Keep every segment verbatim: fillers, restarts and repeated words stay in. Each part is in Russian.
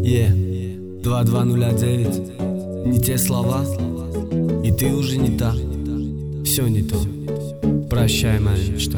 Е, два два нуля девять. Не те слова, и ты уже не та. Все не то. Прощай, моя мечта.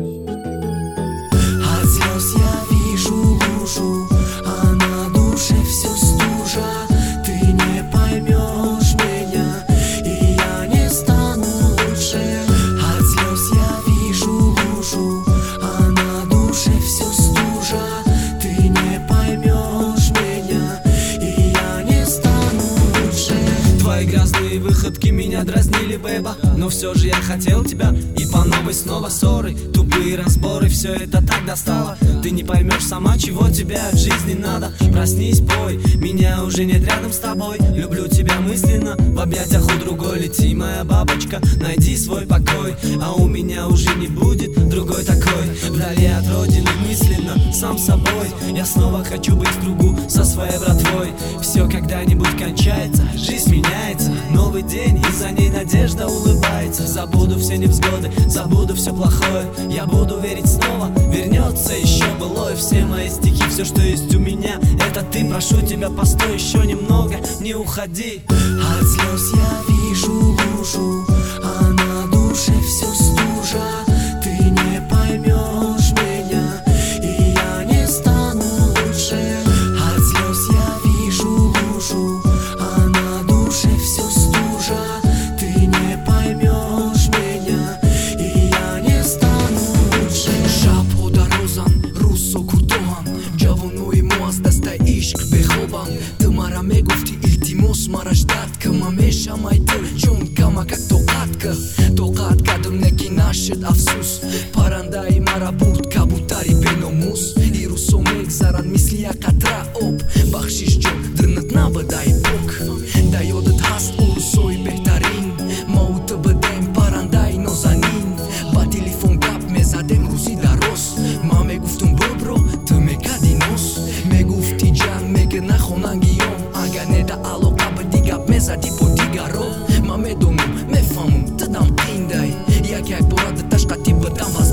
От слез я вижу лужу, а на душе все стужа. Ты не поймешь меня, и я не стану лучше. От слез я вижу лужу, а на душе все стужа. Ты не поймешь меня, и я не стану лучше. Твои грязные выходки меня дразнили, бэба, но все же я хотел тебя. И по новой снова ссоры, тупые разборы, все это так достало. Ты не поймешь сама, чего тебе от жизни надо. Проснись, пой, меня уже нет рядом с тобой. Люблю тебя мысленно, в объятиях у другой. Лети, моя бабочка, найди свой покой. А у меня уже не будет другой такой. Вдали от родины мысленно, сам собой. Я снова хочу быть в кругу со своей братвой. Все когда-нибудь кончается, жизнь меняется. Новый день, и за ней надежда улыбается. Забуду все невзгоды, забуду все плохое. Я буду верить снова, вернется еще былое. Все мои стихи, все, что есть у меня, это ты. Прошу тебя, постой еще немного, не уходи. От слез я вижу лужу, а на душе все стужа. Ты не поймешь меня, и я не стану лучше. От слез я вижу лужу, а на душе все стужа. Ты не поймешь меня, и я не стану лучше. Шапода розан, русо куртоам, ҷавонои мо аз дастаи ишқ бехобам. Ту мара мегуфти илтимос мараш дард ка, ма мешамай дил чун кама как тоқат ка. Тоқат кадам неки нашид афсус, парандаи мара бурд кабутари беномус. Ирусо мегзарад мисли як қатра об, бахшиш ҷон дилнат набадай пок. Да ёдат ҳаст урусои беҳтарин, мо у ту будем парандаи нозанин. Ба телефон гап мезадем рӯзи дароз, ма мегуфтум бубро, ту мекарди нос. Мегуфти ҷанг меги нахонангиём, агар неда алоқа биди гап мезади бо дигаро. Ма медонам, мефаҳмам, тидам қиндай, як як бора да ташқати бидам.